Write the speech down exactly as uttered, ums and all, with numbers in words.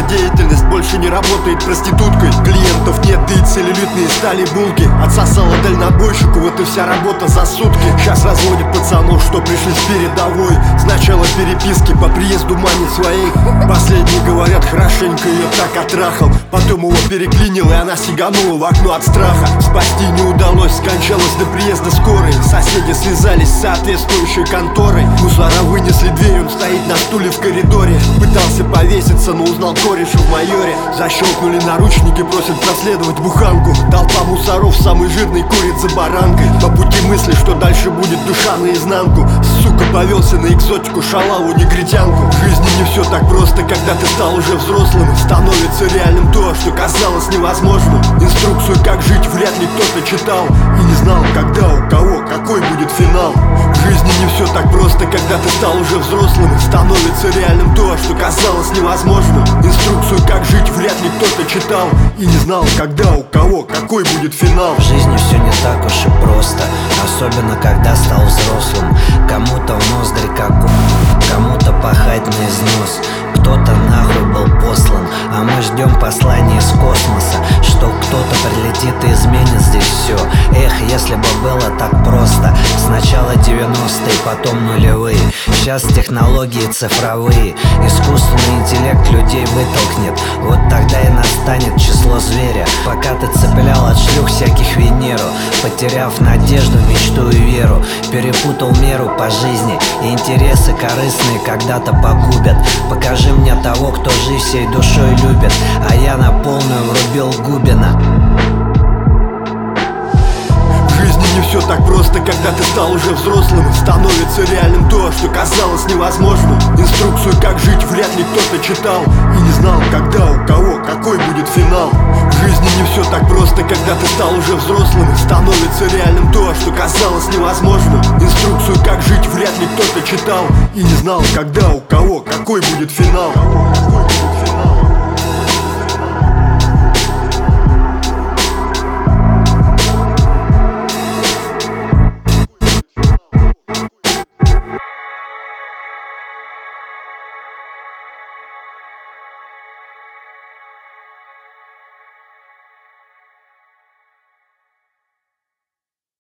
самодеятельность больше не работает проституткой. Клиентов нет, да и целлюлитные стали булки. Отсосала дальнобойщику, вот и вся работа за сутки. Сейчас разводят пацанов, что пришли с передовой. Сначала переписки, по приезду манит своих. Последние говорят, хорошенько ее так отрахал. Потом его переклинил, и она сиганула в окно от страха. Спасти не удалось, скончалась до приезда скорой. Соседи связались с соответствующей конторой. Мусора вынесли дверь, он стоит на стуле в коридоре. Пытался повеситься, но узнал кореша в майоре. Защелкнули наручники, просят проследовать буханку. Толпа мусоров, самый жирный, курит за баранкой. По пути мысли, что дальше будет, душа наизнанку. Сука, повелся на экзотику, шалаву, негритянку. В жизни не все так просто, когда ты стал уже взрослым. Становится реальным то, что казалось невозможным. Инструкцию, как жить, вряд ли кто-то читал и не знал, когда, у кого, какой будет финал. В жизни не все так просто, когда ты стал уже взрослым. Становится реальным то, что казалось невозможным. Инструкцию, как жить, вряд ли кто-то читал и не знал, когда, у кого, какой будет финал. В жизни все не так уж и просто, особенно когда стал взрослым. Кому-то в ноздри как у... кому-то пахать на износ. Кто-то нахуй был послан, а мы ждем послания из космоса, что кто-то прилетит и изменит здесь все. Эх, если бы было так просто. Сначала девяностые, потом нулевые. Сейчас технологии цифровые. Искусственный интеллект людей вытолкнет. Вот тогда и настанет число зверя. Пока ты цеплял от шлюх всяких Венеру, потеряв надежду, мечту и веру, перепутал меру по жизни, и интересы корыстные когда-то погубят. Покажи мне того, кто жизнь всей душой любит, а я на полную врубил Губина. Не все так просто, когда ты стал уже взрослым. Становится реальным то, что казалось невозможным. Инструкцию, как жить, вряд ли кто-то читал и не знал, когда, у кого, какой будет финал. В жизни не все так просто, когда ты стал уже взрослым. Становится реальным то, что казалось невозможным. Инструкцию, как жить, вряд ли кто-то читал и не знал, когда, у кого, какой будет финал.